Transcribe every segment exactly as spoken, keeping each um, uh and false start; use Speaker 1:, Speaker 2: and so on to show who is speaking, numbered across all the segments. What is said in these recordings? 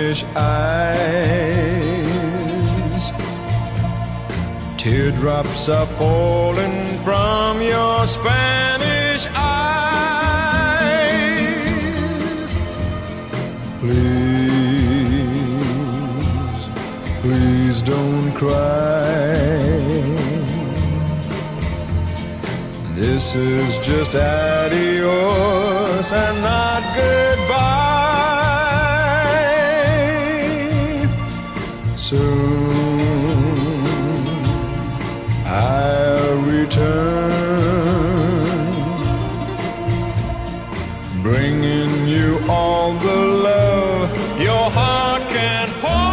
Speaker 1: Spanish eyes. Teardrops are falling from your Spanish eyes. Please, please don't cry. This is just adios and not goodbye. Soon I'll return, bringing you all the love your heart can hold.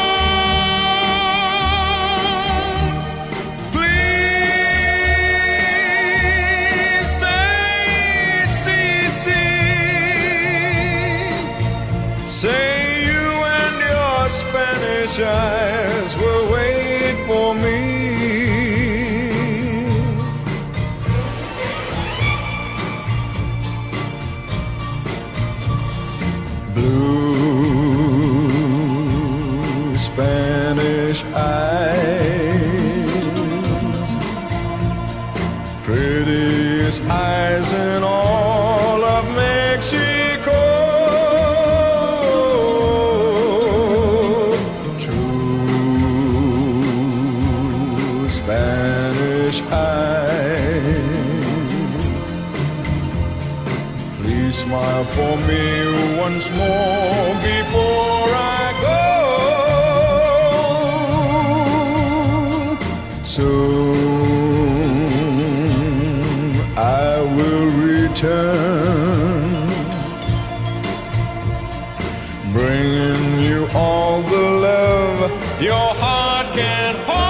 Speaker 1: Say you and your Spanish eyes will wait for me. Blue Spanish eyes, prettiest eyes in all of Mexico. Spanish eyes, please smile for me once more before I go. Soon I will return, bringing you all the love your heart can hold.